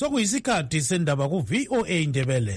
sokuyisikhathi sendaba ku-VOA Indebele.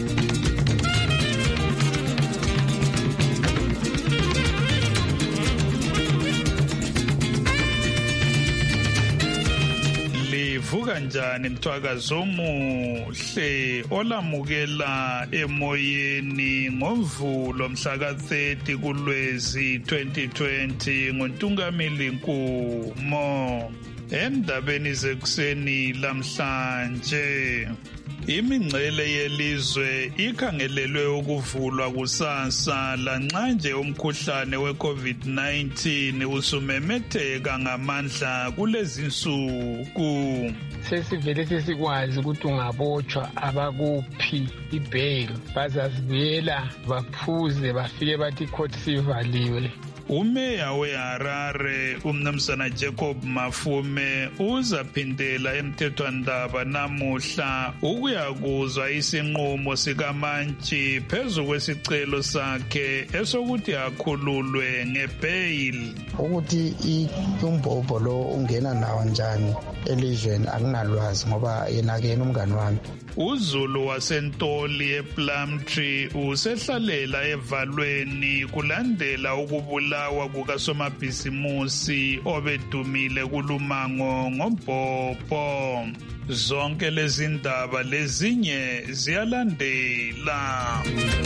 Livuka njani mthwakazo omuhle olamukela emoyeni ngoMvulo mhla ka-30 kuLwezi 2020 nguNtungamili Nkumo. Endabeni zekuseni lamhlanje, imingcele yelizwe ikhangelelwe ukuvulwa kusasa lanxa nje umkhuhlane we-COVID-19 usumemetheka ngamandla kulezi nsuku. Sesivele sesikwazi ukuthi ungabotshwa abakuphi i-bail bazazibuyela baphuze bafike bathi i-court sivaliwe. Umeya weHarare umnumzana Jacob Mafume uzaphindela emthethwandaba namuhla ukuyakuzwa isinqumo sikaMantshi phezu kwesicelo sakhe esokuthi akhululwe ngebail. Ukuthi umbhobho lo ungena nawo njani elizweni akunalwazi ngoba yena-ke umngani wami. uZulu wasentoli ePlumtree usehlalela evalweni kulandela ukubulawa kukasomabhizimusi obedumile kulumango ngombhobho. Zonke lezi ndaba lezinye ziyalandela.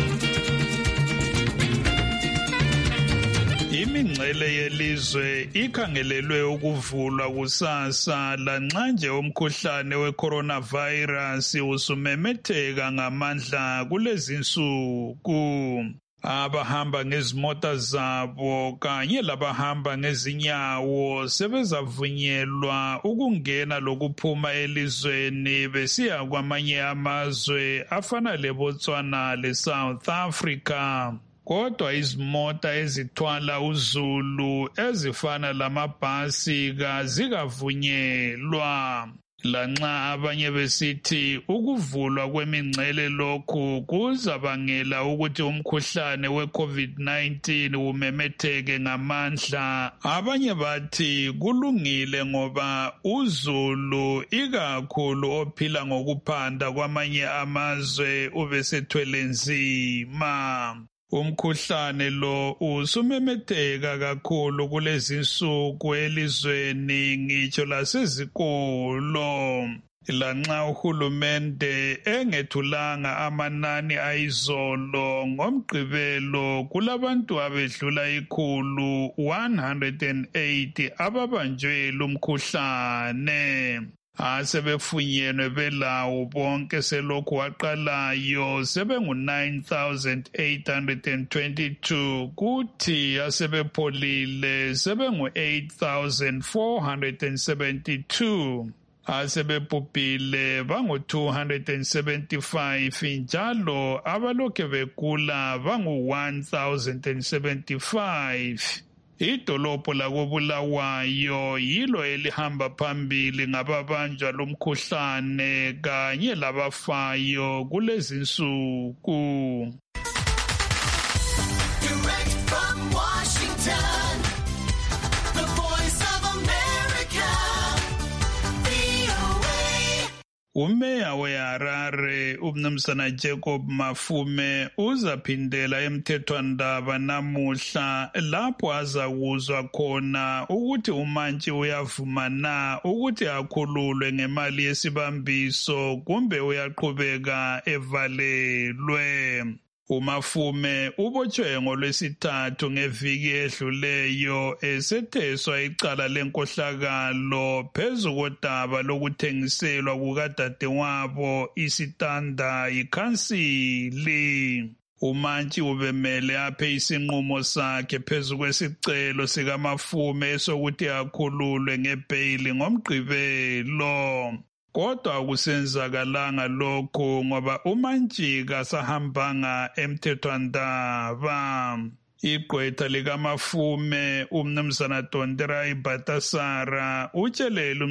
Imingcele yelizwe ikhangelelwe ukuvulwa kusasa lanxa nje umkhuhlane we-coronavirus usumemetheka ngamandla kulezi nsuku. Abahamba ngezimota zabo kanye labahamba ngezinyawo sebezavunyelwa ukungena lokuphuma elizweni besiya kwamanye amazwe afana leBotswana leSouth Africa. Kodwa izimota ezithwala uZulu ezifana lamabhasi kazikavunyelwa. Lanxa abanye besithi ukuvulwa kwemingcele lokhu kuzabangela ukuthi umkhuhlane we-COVID-19 umemetheke ngamandla, abanye bathi kulungile ngoba uZulu ikakhulu ophila ngokuphanda kwamanye amazwe ubesethwele nzima. Umkhuhlane lo usumemetheka kakhulu kulezi nsuku elizweni ngitsho lasezikolo. Lanxa uhulumende engethulanga amanani ayizolo ngoMgqibelo kulabantu abedlula 108 ababanjwe lumkhuhlane. Asebefunyenwe belawo bonke selokhu waqalayo sebengu-9,822 kuthi asebepholile sebengu-8,472. Asebebhubhile bangu-275 njalo abalokhe begula bangu-1,075. Idolobho lakoBulawayo yilo elihamba phambili ngababanjwa lomkhuhlane kanye labafayo kulezi nsuku. Umeya weHarare umnumzana Jacob Mafume uzaphindela emthethwandaba namuhla lapho azakuzwa khona ukuthi uMantshi uyavuma na ukuthi akhululwe ngemali yesibambiso kumbe uyaqhubeka evalelwe. uMafume ubotshwe ngoLwesithathu ngeviki edluleyo esetheswa icala lenkohlakalo phezu kodaba lokuthengiselwa kukadadewabo isitanda yikhansili. uMantshi ubemele aphe isinqumo sakhe phezu kwesicelo sikaMafume sokuthi akhululwe ngebheyili ngoMgqibelo. Kodwa akusenzakalanga lokho ngoba uMantshi kasahambanga emthethwandaba. Igqwetha likaMafume umnumzana Donderai Batasara utshelele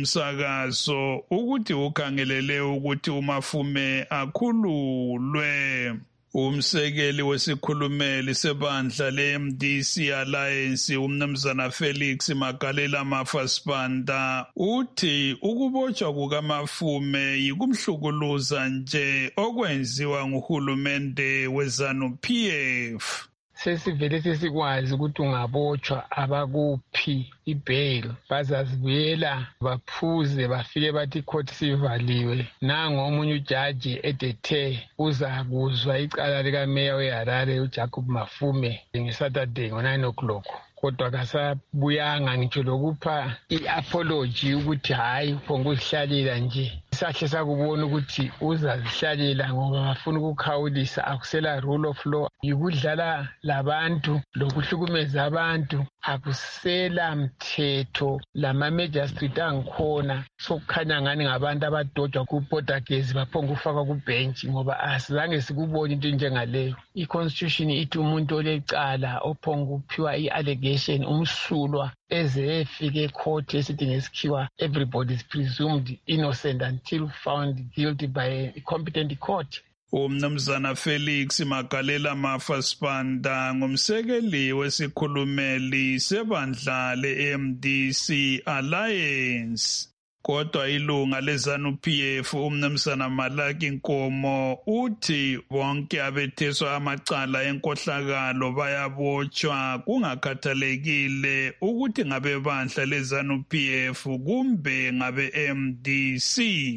umsakazo ukuthi ukhangelele ukuthi uMafume akhululwe. Umsekeli wesikhulumeli sebandla le-MDC Alliance umnumzana Felix Magalela Mafasibanda uthi ukubotshwa kukaMafume yikumhlukuluza nje okwenziwa nguhulumende weZANU-PF. Sesivele sesikwazi ukuthi ungabotshwa abakuphi ibail bazazibuyela baphuze bafike bathi icourt sivaliwe. Nango omunye ujaji edethe uzakuzwa icala likameya weHarare uJacob Mafume ngeSaturday ngo-9 o'clock. Kodwa kasabuyanga ngitsho lokupha i-apology ukuthi hayi phonguzihlalela nje. Sahle sakubona ukuthi uzazihlalela ngoba bafuna ukukhawulisa akusela rule of law, yikudlala labantu lokuhlukumeza abantu, akusela mthetho lama-magistrate angikhona. Sokukhanya ngani ngabantu abadojwa kubhodagezi baphonga ufakwa kubhenji ngoba asizange sikubone into njengaleyo. I-constitution ithi umuntu olecala ophonga uphiwa i-allegation umsulwa eze efike ecourt esithi ngesikhiwa everybody is presumed innocent until found guilty by a competent court. Umnumzana Felix Magalela Mafasibanda ngumsekeli wesikhulumeli sebandla le-MDC Alliance. Kodwa ilunga leZANU-PF umnumzana Malaki Nkomo uthi bonke abetheswa amacala enkohlakalo bayabotshwa kungakhathalekile ukuthi ngabe bandla leZANU-PF kumbe ngabe MDC.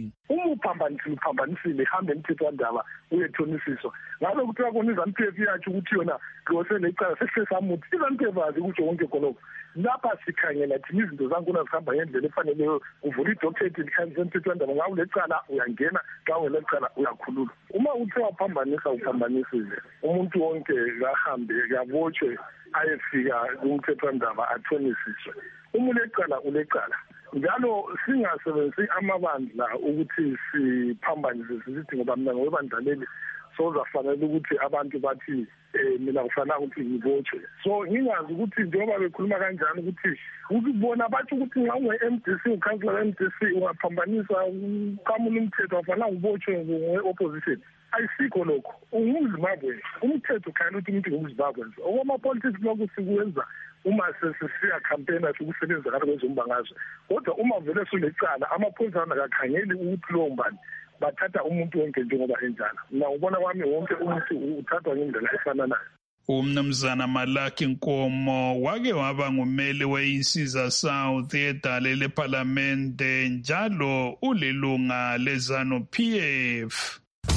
Uphambanisile hambe emthethwandaba uyethonisiswa ngabe kuthiwa kona iZANU-PF yatsho ukuthi yona loselecala sesisesamuthi iZANU-PF azi ukuthi konke khonokho. Lapha sikhangela thina izinto zankuna zihamba ngendlela efaneleyo. Uvula idoctorate likhangisa emthethwandaba ngabe ulecala uyangena, xa ulecala uyakhululwa. Uma uthe waphambanisa uphambanisile, umuntu wonke kahambe kabotshwe ayefika kumthethwandaba athonisiswe. Uma ulecala njalo singasebenzisi amabandla ukuthi siphambanise sithi ngoba mina ngowebandla leli sozafanele ukuthi abantu bathi mina kufanele ukuthi ngibotshwe. So ngingazi ukuthi njengoba bekhuluma kanjani ukuthi ukubona bathi ukuthi nxa unge-MDC ukhansela we-MDC ungaphambanisa uqamula umthetho wafanele ngibotshwe nge-opposition. Ayisikho lokho. UmZimbabwe umthetho ukhayela ukuthi umuntu ngumZimbabwe. Okwama-politics lokhu sikuwenza uma sesiya campaign ukusebenza ngathi kwezombangazwe. Kodwa uma vele sulecala amaphoyisa akakhangeli ukuthi lowo mbani bathatha umuntu wonke njengoba enjalo. Mina ubona kwami wonke umuntu uthathwa ngendlela efananayo. Umnumzana Malaki Nkomo wake waba ngumeli weInsiza South edale leParlamente njalo ulilunga leZANU-PF.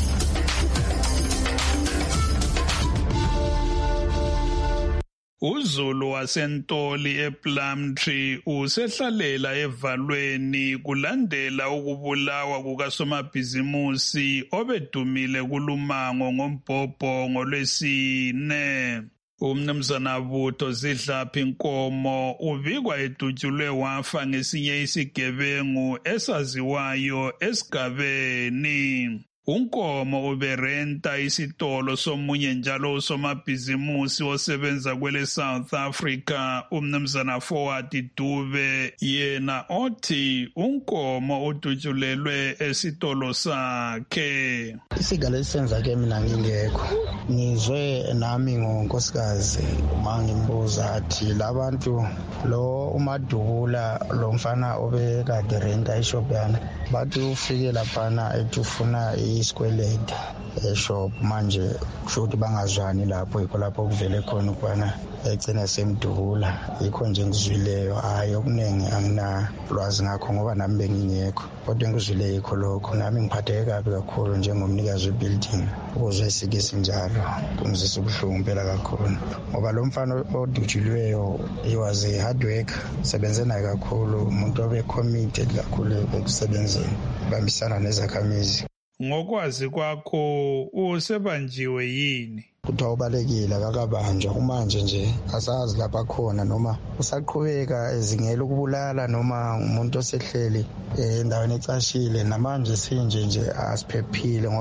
uZulu wasentoli ePlumtree usehlalela evalweni kulandela ukubulawa kukasomabhizimusi obedumile kulumango ngombhobho ngolwesine. Umnumzana Butho Zidlaphi Nkomo ubikwa edutshulwe wafa ngesinye isigebengu esaziwayo esigabeni. uNkomo uberenta isitolo somunye njalo usomabhizimusi osebenza kwele South Africa umnumzana Forward Dube, yena othi uNkomo udutshulelwe esitolo sakhe. Isigalo esenza ke mina ngingekho, ngizwe nami ngonkosikazi uma ngimbuza athi labantu lo uMadubula lo mfana obekade renta ishop yana bathi ufike laphana etufuna isikwelede eshop manje kusho ukuthi bangazwani lapho yikho lapho kuvele khona ukubana egcina semdubula. Yikho nje ngizwileyo, hayi okuningi anginalwazi ngakho ngoba nami bengingekho, kodwa ngizwile yikho lokho. Nami ngiphatheke kabi kakhulu njengomnikazi webuilding ukuzwe isikisi njalo, kungizisa ubuhlungu phela kakhulu ngoba lo mfana odutshulweyo he was a hard worker, sebenze naye kakhulu, umuntu obe committed kakhulu ekusebenzeni, bambisana nezakhamizi. Ngokwazi kwakho usebanjiwe yini? Kuthiwa ubalekile akakabanjwa, kumanje nje asazi lapha khona noma usaqhubeka ezingela ukubulala noma umuntu osehleli endaweni ecashile. Namanje sinje asiphephile ngoba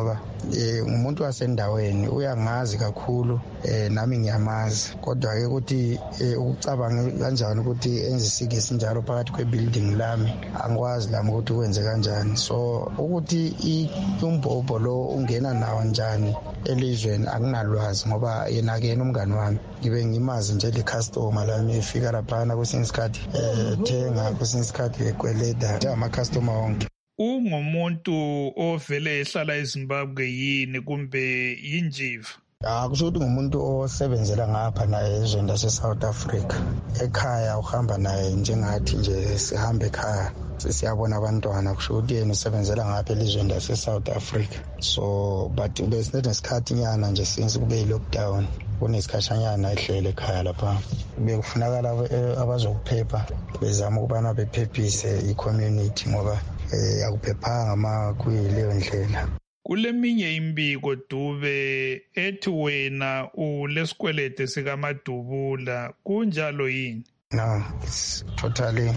ngumuntu wasendaweni uyangazi kakhulu nami ngiyamazi kodwa-ke ukuthi ukucabanga kanjani ukuthi enze isigisi njalo phakathi kwe-building lami angikwazi lami ukuthi kwenze kanjani. So ukuthi umbhobho lo ungena nawo njani elizweni akunalwazi ngoba yena-ke umngani wami ngibe ngimazi nje le-customer lami efika laphana kwesinye isikhathi thenga kwesinye isikhathi ekweleda njengama-customer wonke. Ungumuntu ovele ehlala eZimbabwe yini kumbe yinjiva? Kusho ukuthi ngumuntu osebenzela ngapha naye ezweni lase-South Africa. Ekhaya uhamba naye njengathi nje sihambe ekhaya siyabona abantwana, kusho ukuthi yena usebenzela ngapha elizweni lase-South Africa. So but besinesisikhathi nyana nje since kube yi-lockdown kunesikhashanyana ehlele ekhaya lapha. Bekufunakala abazokuphepha bezama ukubana bephephise i-community ngoba akuphephanga ma kuyileyo ndlela. Kuleminye imbiko Dube ethi wena ulesikwelede sikaMadubula, kunjalo yini? No, it's totally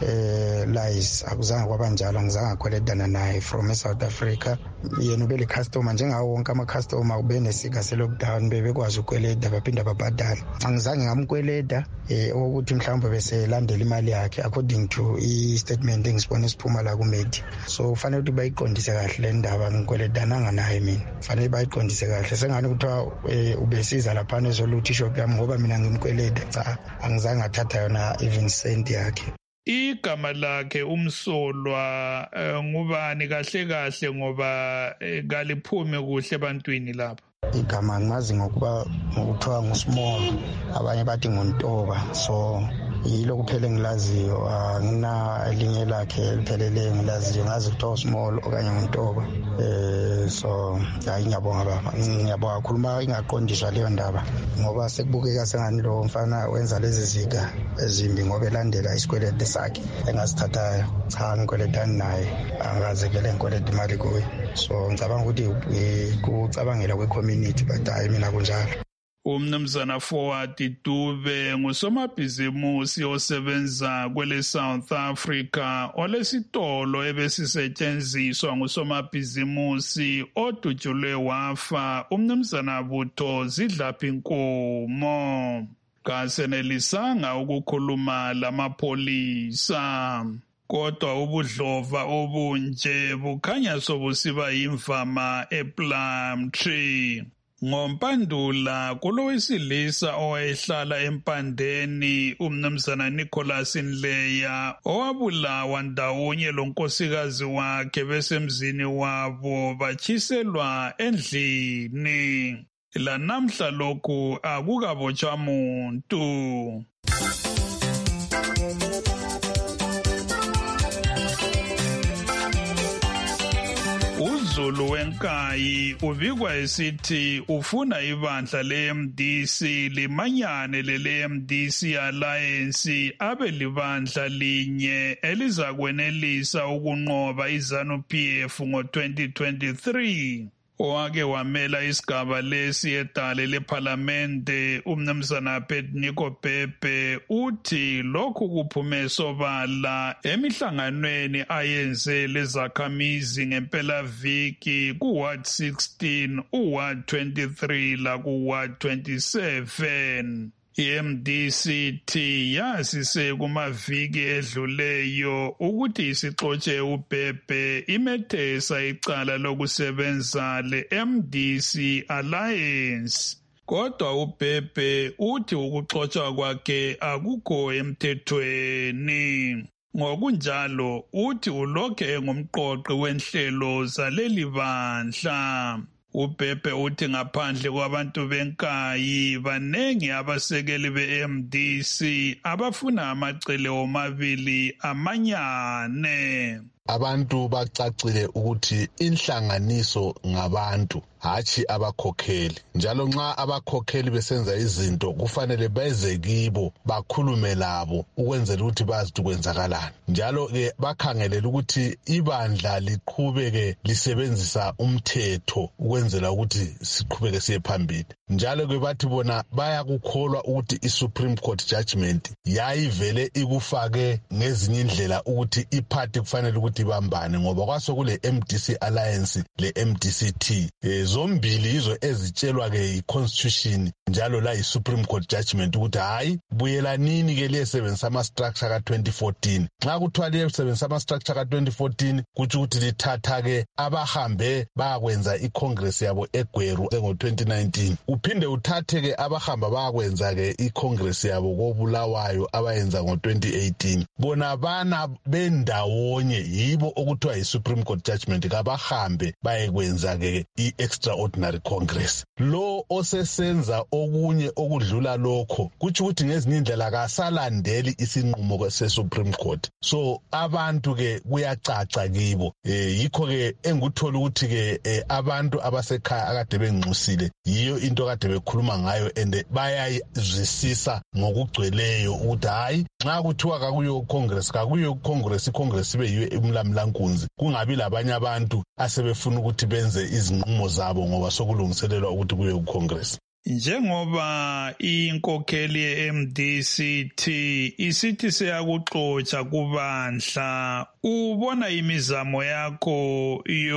lies. Akuzange kwabanjalo, ngizange ngakweledana naye from South Africa. Yena ubele customer njengawo wonke ama-customer ube nesika se-lockdown bebekwazi ukweleda baphinda babhadala. Angizange ngamkweleda ukuthi mhlawumbe beselandela imali yakhe according to i-statement engisibone siphuma la kumedi. So kufanele ukuthi bayiqondise kahle le ndaba, ngikweledana naye mina. Kufanele bayiqondise kahle. Sengani kuthiwa ubesiza laphana ezoluthi shop yami ngoba mina ngimkweleda. Cha, angizange ngathatha yona even cent yakhe. Igama lakhe umsolwa ngubani kahle kahle ngoba kaliphumi kuhle ebantwini lapha? Igama ngimazi ngokuthiwa nguSmall, abanye bathi nguNtoba. So yilo kuphela engilaziyo, angina elinye lakhe eliphelele engilaziyo, ngazi kuthiwa Small okanye nguNtoba. So hayi ngiyabonga baba, ngiyabonga kakhulu ingaqondiswa leyo ndaba ngoba sekubukeka sengani lo mfana wenza lezi zika ezimbi ngoba elandela isikwelede sakhe engasithathayo. Cha, ngikweledani naye, angaze vele ngikwelede imali kuye. So ngicabanga ukuthi kucabangela kwe-community but hayi mina kunjalo. Umnumzana Forward Dube ngusomabhizimusi osebenza kwele South Africa olesitolo ebesisetshenziswa ngusomabhizimusi odutshulwe wafa umnumzana Butho Zidlaphi Nkomo. Kasenelisanga ukukhuluma lamapholisa. Kodwa ubudlova obunje bukhanya sobusiba imvama ePlumtree. Ngompandula kulowesilisa owayehlala empandeni umnumzana Nicholas Nleya owabulawa ndawonye lonkosikazi wakhe besemzini wabo batshiselwa endlini. Lanamhla lokhu akukabotshwa muntu. uZulu wenkayi ubikwa esithi ufuna ibandla le-MDC limanyane lele-MDC Alliance abe libandla linye elizakwenelisa ukunqoba iZANU-PF ngo-2023. Owake wamela isigaba lesi edale lephalamende umnumzana Pednico Pepe uthi lokhu kuphume sobala emihlanganweni ayenze lezakhamizi ngempelaviki kuWard 16, uWard 23 lakuWard 27. iMDCT yasise kumaviki edluleyo ukuthi isixotshe uBhebhe imethesa icala lokusebenza leMDC Alliance. Kodwa uBhebhe uthi ukuxotshwa kwakhe akukho emthethweni. Ngokunjalo uthi ulokhu engumqoqi wenhlelo zaleli bandla. uBhebhe uthi ngaphandle kwabantu benkayi banengi abasekeli beMDC abafuna amacele omabili amanyane. Abantu bacacile ukuthi inhlanganiso ngabantu hathi abakhokheli, njalo nxa abakhokheli besenza izinto kufanele beze kibo bakhulume labo ukwenzela ukuthi bazi ukuthi kwenzakalani, njalo ke bakhangelela ukuthi ibandla liqhubeke lisebenzisa umthetho ukwenzela ukuthi siqhubeke siye phambili. njalo ke bathi bona bayakukholwa ukuthi i-Supreme Court judgment yayivele ikufake ngezinye indlela ukuthi iphathi kufanele ukuthi ibambane ngoba kwasokule MDC Alliance le MDC-T zombili izo ezitshelwa ke yi-Constitution njalo la yi-Supreme Court judgment ukuthi hayi buyelanini ke liyesebenzisa ama-structure ka-2014 nxa kuthiwa liyesebenzisa ama-structure ka-2014 kutsho ukuthi lithatha ke abahambe bayakwenza i-Congress yabo eGweru ngo-2019 uphinde uthathe ke abahamba bayakwenza ke i-Congress yabo koBulawayo abayenza ngo-2018 bona bana bendawonye yibo okuthiwa yi-Supreme Court judgment kabahambe bayekwenza ke i-extraordinary Congress lo osesenza okunye okudlula lokho kutsho ukuthi ngezinye indlela kasalandeli isinqumo se-Supreme Court so abantu ke kuyacaca kibo yikho ke enguthola ukuthi ke abantu abasekhaya akade benxusile yiyo into kade bekhuluma ngayo and bayayizwisisa ngokugcweleyo ukuthi hayi nxa kuthiwa kakuyo Congress i-Congress ibe yiyo umlamlankunzi kungabi labanye abantu asebefuna ukuthi benze izinqumo zabo ngoba sokulungiselelwa ukuthi kuye ku-Congress. Njengoba inkokheli ye-MDC-T isithi seyakuxotsha kubandla, ubona imizamo yakho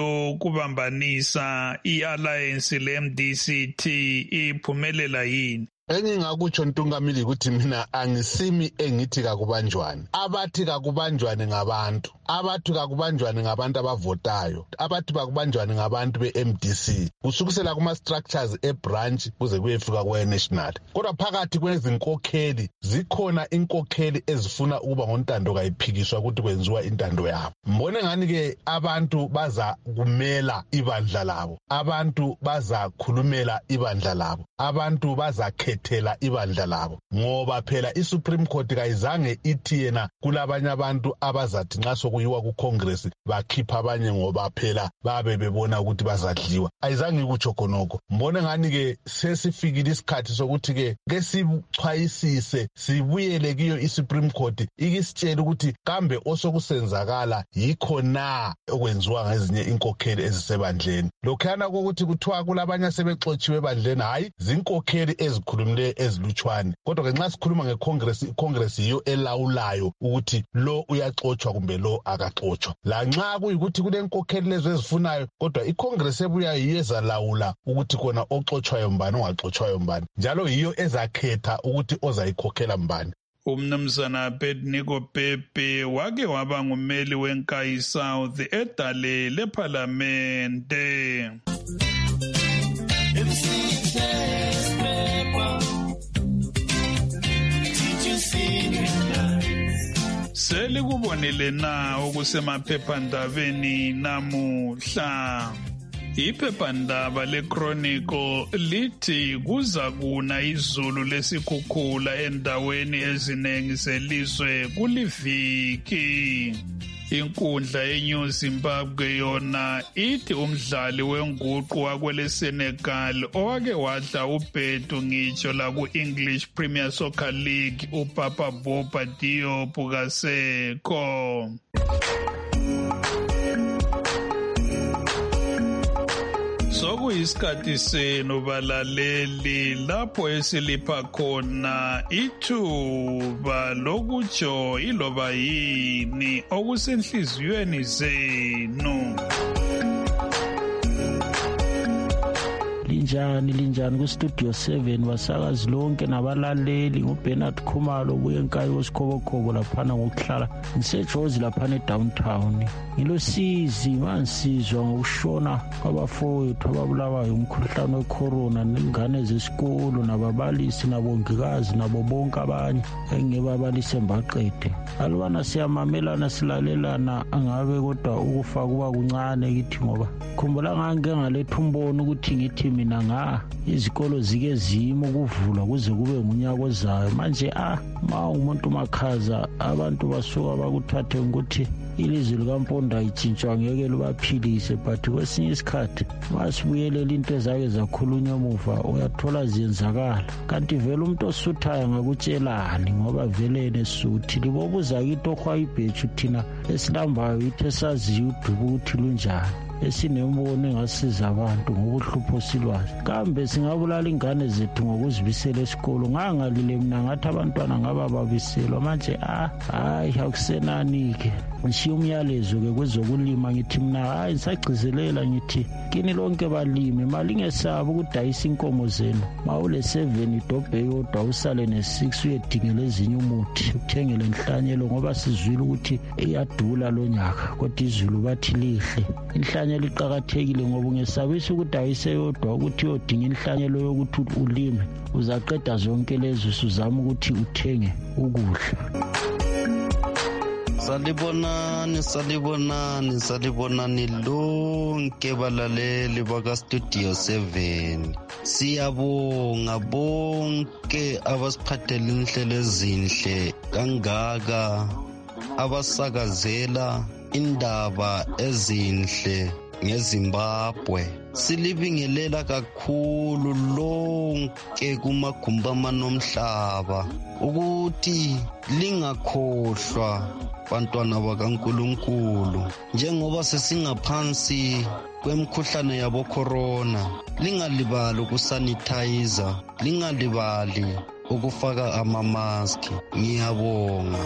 yokubambanisa i-alliance le-MDC-T iphumelela yini? Engingakutsho Ntungamili ukuthi mina angisimi engithi kakubanjwane. Abathi kakubanjwane ngabantu. Abathi kakubanjwane ngabantu abavotayo. Abathi kakubanjwane ngabantu be-MDC. Kusukusela kuma-structures e-branch kuze kuyefika kwe-national. Kodwa phakathi kwezinkokheli zikhona inkokheli ezifuna ukuba ngontando kayiphikiswa ukuthi kwenziwa intando yabo. Mbone ngani-ke abantu baza kumela ibandla labo. Abantu baza khulumela ibandla labo. Abantu baza thela ibandla labo ngoba phela i-Supreme Court kayizange ithi yena kulabanye abantu abazathi nxa sokuyiwa ku-Congress bakhipha abanye ngoba phela babe bebona ukuthi bazadliwa ayizange ikutsho khonokho mbone ngani ke sesifikile isikhathi sokuthi ke sichwayisise sibuyele kiyo i-Supreme Court ikisitshela ukuthi kambe osokusenzakala yikho na okwenziwa ngezinye inkokheli ezisebandleni lokhana kokuthi kuthiwa kulabanye sebexotshiwe ebandleni hayi zinkokheli ezikhulumile ezilutshwane kodwa ke nxa sikhuluma ngeCongress iCongress yiyo elawulayo ukuthi lo uyaxotshwa kumbe lo akaxotshwa la nxa kuyikuthi kulenkokheli lezo ezifunayo kodwa iCongress ebuya yiyo ezalawula ukuthi kona oxotshwayo mbani ongaxotshwayo mbani njalo yiyo ezakhetha ukuthi ozayikhokhela mbani. Umnumzana Abednego Pepe wake waba ngumeli weNkayi South edale leParlamente. Selikubonile na okusemaphephandabeni namuhla. Iphephandaba leChronicle lithi kuza kuna izulu lesikhukhula endaweni eziningi zelizwe kuliviki. Inkundla yeNew Zimbabwe yona ithi umdlali wenguqu wakwele Senegal owake wadla ubhedu ngitsho la ku-English Premier Soccer League uPapa Bouba Diop kasekho. Sokuyisikhathi senu balaleli lapho esilipha khona ithuba lokutsho iloba yini okusenhliziyweni zenu. Linjani ku-Studio 7 basakazi lonke nabalaleli nguBernard Khumalo obuye eNkayi Osikhobokhoko laphana ngokuhlala ngiseJozi laphana eDowntown. Ngilosizi mansizwa ngokushona kwabafowethu ababulawayo umkhuhlane wecorona nengane zesikolo nababalisi nabongikazi nabo bonke abanye engibabalise mbaqede. Alubana siyamamelana silalelana angabe kodwa ukufa kuba kuncane kithi ngoba khumbula ngake ngaletha umbono ukuthi ngithi mina izikolo zike zima ukuvulwa kuze kube ngunyaka ozayo manje ma umuntu makhaza abantu basuka bakuthathe ukuthi ilizwi likaMponda itshintshwa ngeke libaphilise but kwesinye isikhathi masibuyelela into ezake zakhulunywa emuva uyathola ziyenzakala kanti vele umuntu osuthayo ngakutshelani ngoba vele nesuthi libobuza kithi ohwa ibheju thina esilambayo ithi esaziyo udubo ukuthi lunjani esinembono engasiza abantu ngokuhlupho silwazi. Kambe singabulala ingane zethu ngokuzibisela esikolo. Ngangalile mina ngathi abantwana ngaba babiselwa manje hayi akusenani-ke. Ngishiya umyalezo-ke kwezokulima ngithi mina hayi ngisagcizelela ngithi kini lonke balimi malingesabi ukudayisa inkomo zenu. Mawule 7 idobhe yodwa usale ne6 uyedingela ezinye umuthi uthengele inhlanyelo ngoba sizwile ukuthi iyadula lo nyaka kodwa izulu bathi lihle. Inhlanyelo iqakathekile ngoba ungesabisa ukudayisa yodwa ukuthi uyodinga inhlanyelo yokuthi ulime uzaqeda zonke lezo usuzama ukuthi uthenge ukudla. Salibonani lonke balaleli baka-Studio 7. Siyabonga bonke abasiphathele inhlelo ezinhle kangaka, abasakazela indaba ezinhle ngeZimbabwe. Silibingelela kakhulu lonke kumagumbi amanomhlaba ukuthi lingakhohlwa bantwana bakaNkulunkulu, njengoba sesingaphansi kwemikhuhlane yabo corona. Lingalibali ukusanitizer, lingalibali ukufaka amamaski. Ngiyabonga.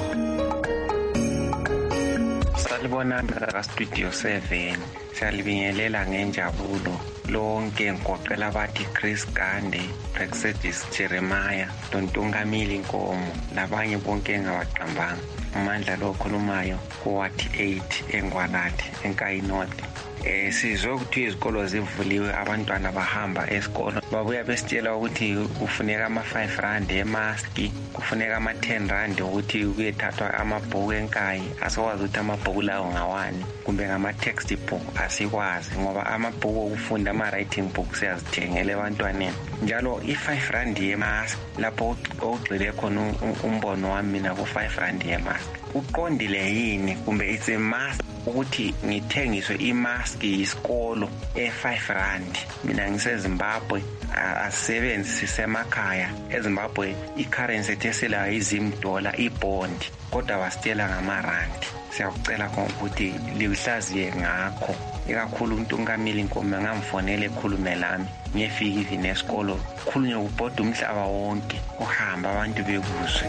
Salibonani ka-Studio 7. Siyalibingelela ngenjabulo lonke ngigoqela abathi Chris Gande, Praxedis Jeremiah, Dontungamili Nkomo labanye bonke engabaqambanga. Amandla lo khulumayo kuwathi 8 eNgwanathi eNkayinoti. Sizwe ukuthi izikolo zivuliwe, abantwana bahamba esikolo. Babuya besitshela ukuthi kufuneka ama-5 emaski, kufuneka ama-10 ukuthi kuyethathwa amabhuku enkayi. Asikwazi ukuthi amabhuku lawo ngawani kumbe ngama-textbook, asikwazi ngoba amabhuku okufunda ama-writing book siyazithengela ebantwaneni. Njalo i-R5 yemaski lapho ogxile khona umbono wami mina ku-R5 yemaski. Uqondile yini kumbe it's a must ukuthi ngithengiswe imaski yisikolo e-R5? Mina ngiseZimbabwe, asisebenzi sisemakhaya. EZimbabwe i-currency eteselayo $10 ibond, kodwa basitshela ngama-rand. Siyakucela ukuthi lihlaziye ngakho, ikakhulu uNtungamili Nkomo ngamfonela ekhulume lami ngiyefika even esikolo khulunywe ubhoda umhlaba wonke uhamba abantu bekuzwe.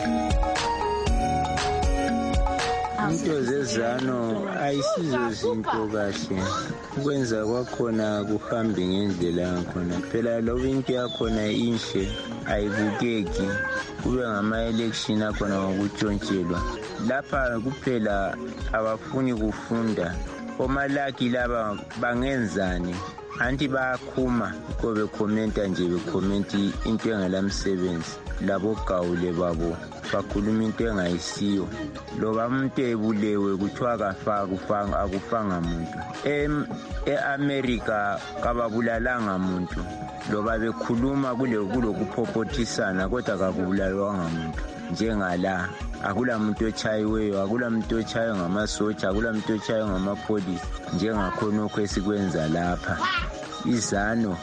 Into zezano ayisizo zinto kahle, ukwenza kwakhona kuhambe ngendlela yakhona. Phela loba into yakhona inhle ayibukeki, kube ngama-election akhona ngokuntshontshelwa. Lapha kuphela abafuni kufunda. Omalaki laba bangenzani? Anti bayakhuma ko bekhomenta nje, bekhomenta into engelamsebenzi. Labo gawule babo bakhuluma into engayisiyo. Loba umuntu ebulewe kuthiwa akufanga muntu. E-America kababulalanga muntu. Loba bekhuluma kulokupopothisana kodwa kakubulalwanga muntu. Njengala akula muntu ochayiweyo, akula muntu ochayiwe ngamasotsha, akula muntu ochayiwe ngamapolisi njengakhonokho esikwenza lapha. Izano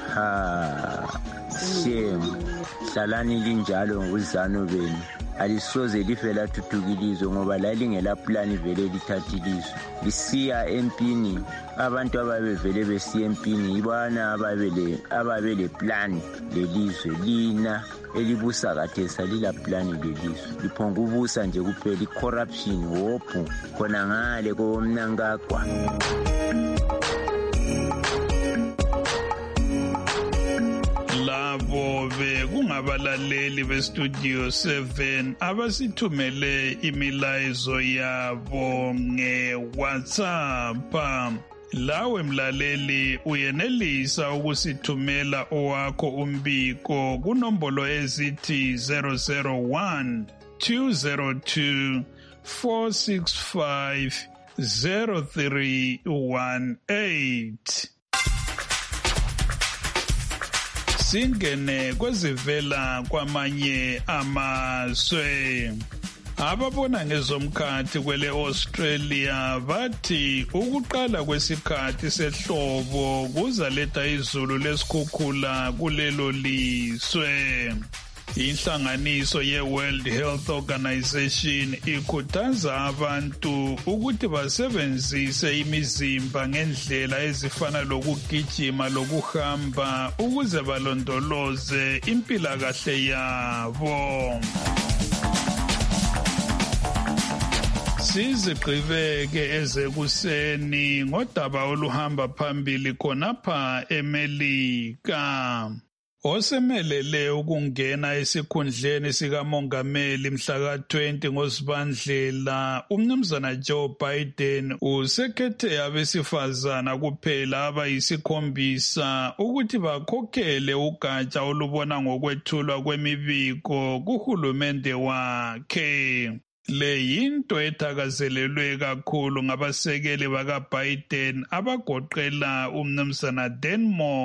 shame, hlalani linjalo ngokuzano benu. Alisoze life lathuthukilizwe ngoba lalingela plan vele lithathi ilizwe lisiya empini. Abantu ababevele besiya empini ibana ababele plan lelizwe. Lina elibusa kathesa lila plan lelizwe, liphonga ubusa nje kuphela i-corruption wophu khona ngale komnankagwa. Labo bekungabalaleli beStudio 7 abasithumele imilayezo yabo ngeWhatsApp. Lawe mlaleli uyenelisa ukusithumela owakho umbiko kunombolo ezithi 001 202 465 0318. Singene kwezivela kwamanye amazwe. Ababona ngezomkhathi kwele Australia bathi ukuqala kwesikhathi sehlobo kuzaletha izulu lesikhukhula kulelo lizwe. Inhlanganiso ye-World Health Organization ikhuthaza abantu ukuthi basebenzise imizimba ngendlela ezifana lokugijima lokuhamba ukuze balondoloze impilakahle yabo. Sizigqibeke ezekuseni ngodaba oluhamba phambili khonapha eMelika. Osemelele ukungena esikhundleni sikamongameli mhla ka-20 ngoZibandlela, umnumzana Joe Biden usekhethe abesifazana kuphela abayisikhombisa ukuthi bakhokhele ugatsha olubona ngokwethulwa kwemibiko kuhulumende wakhe. Le yinto ethakazelelwe kakhulu ngabasekeli baka-Biden abagoqela umnumzana Dan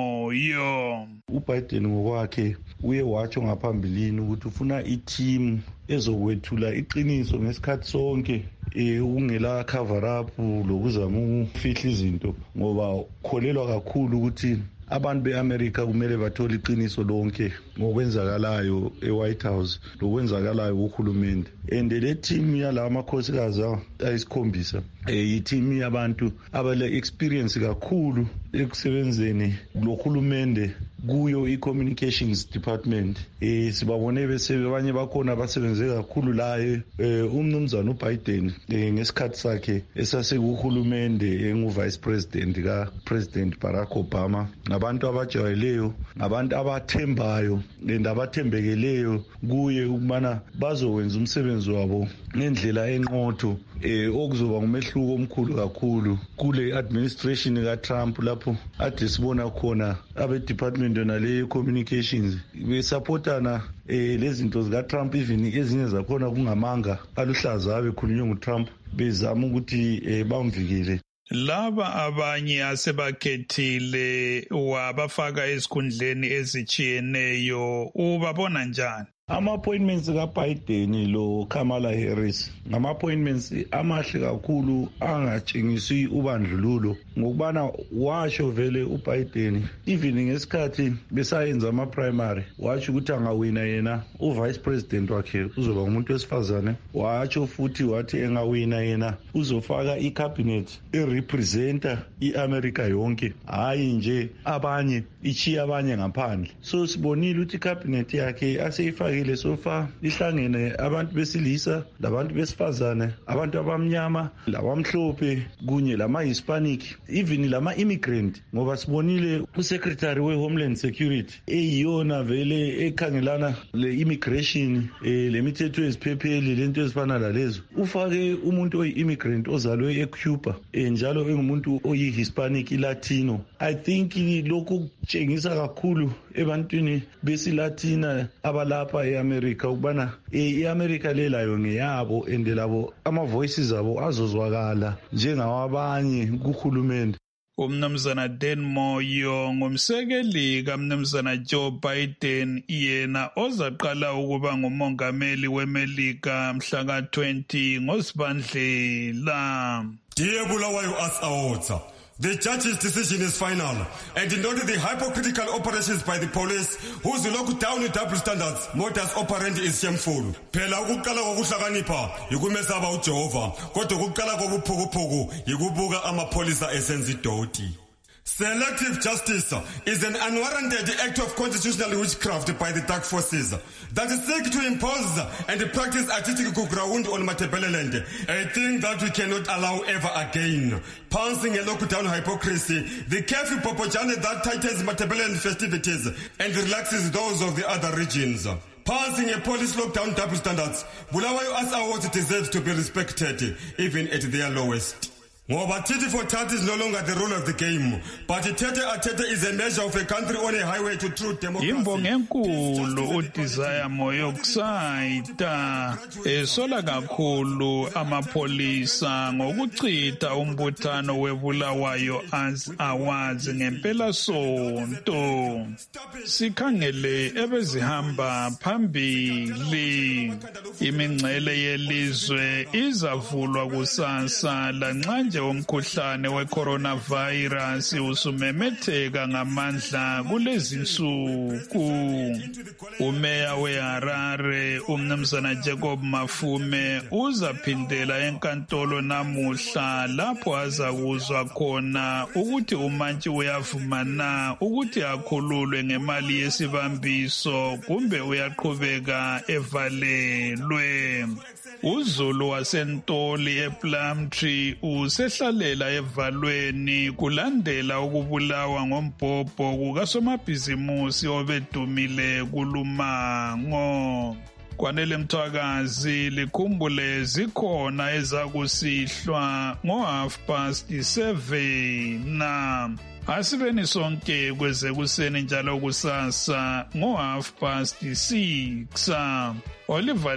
Moyo. UBiden ngokwakhe uye watsho ngaphambilini ukuthi ufuna ithimu ezokwethula iqiniso ngesikhathi sonke ukungela cover up lokuzama ukufihla izinto, ngoba kholelwa kakhulu ukuthi abantu beAmerica kumele bathole iqiniso lonke ngokwenzakalayo eWhite House lokwenzakalayo kuhulumende. And le team yala amakhosikazi ayisikhombisa yiteam yabantu abale experience kakhulu ekusebenzeni lohulumende kuyo i-communications department. Sibabone abanye bakhona basebenze kakhulu laye. Umnumzana uBiden ngesikhathi sakhe esasekuhulumende engu-vice president ka-president Barack Obama, ngabantu abajwayeleyo, ngabantu abathembayo abathembekeleyo kuye ukubana bazokwenza umsebenzi wabo ngendlela enqotho, okuzoba ngumehluko omkhulu kakhulu kule administration kaTrump, lapho ade sibona khona abe-department yona le communications besupportana lezinto zikaTrump, even ezinye zakhona kungamanga aluhlaza abekhulunywe nguTrump bezama ukuthi bamvikele. Laba abanye asebakhethile wabafaka esikhundleni ezitshiyeneyo ubabona njani? Ama-appointments kaBiden lo Kamala Harris ngama-appointments amahle kakhulu angatshengisi ubandlululo, ngokubana washo vele uBiden even ngesikhathi besayenza ama-primary watsho ukuthi angawina yena u-vice president wakhe uzoba ngumuntu wesifazane. Watsho futhi wathi engawina yena uzofaka i-cabinet erepresenta i-America yonke, hayi nje abanye ichiya abanye ngaphandle. So sibonile ukuthi i-cabinet yakhe aseyifakile sofa ihlangene abantu besilisa labantu besifazane, abantu abamnyama labamhlophe kunye lama-Hispanic, even lama-immigrant, ngoba sibonile u-secretary we-Homeland Security eyiyona vele ekhangelana le-immigration lemithetho eziphepheli lento ezifana lalezo, ufake umuntu oyi-immigrant ozalwe eCuba njalo engumuntu oyi-Hispanic Latino. I think lokhu kutshengisa kakhulu ebantwini besilatina abalapha e-America ukubana i-America lelayo ngeyabo and labo ama-voices abo azozwakala njengawabanye kuhulumende. Umnumzana Dan Moyo ngumsekeli kamnumzana Joe Biden, yena ozaqala ukuba ngumongameli weMelika mhla ka-20 ngoZibandlela. Dear Bulawayo Awards, the judge's decision is final, and not the hypocritical operations by the police, whose lockdown double standards, modus operandi is shameful. Phela ukuqala kokuhlakanipha yikumesaba uJehova, kodwa ukuqala kobuphukuphuku yikubuka amapholisa esenza idoti. Selective justice is an unwarranted act of constitutional witchcraft by the dark forces that seek to impose and practice artistic ground on Matabeleland, a thing that we cannot allow ever again. Pouncing a lockdown hypocrisy, the curfew propaganda that tightens Matabeleland festivities and relaxes those of the other regions. Passing a police lockdown double standards, Bulawayo Awards deserves to be respected, even at their lowest. Ngoba titty for tat is no longer the rule of the game, but tete a tete is a measure of a country on a highway to true democracy. Imbongo enkulu uDesire Moyokusaita esola kakhulu amapholisa ngokuchitha umbuthano weBulawayo Awards ngempela sonto. Sikhangele ebezihamba phambili. Imingcele yelizwe izavulwa kusasa lanxa nje umkhuhlane we-coronavirus usumemetheka ngamandla kulezi nsuku. Umeya weHarare uMnumzana Jacob Mafume uzaphindela enkantolo namuhla lapho azakuzwa khona ukuthi umantshi uyavuma na ukuthi akhululwe ngemali yesibambiso kumbe uyaqhubeka evalelwe. uZulu wasentoli ePlumtree usehlalela evalweni kulandela ukubulawa ngombhobho kukasomabhizimusi obedumile kulumango. Kwanele Mthwakazi likhumbule zikhona ezakusihlwa ngo7:30. Asibeni sonke kweze kuseni njalo kusasa ngo6:30. Oliver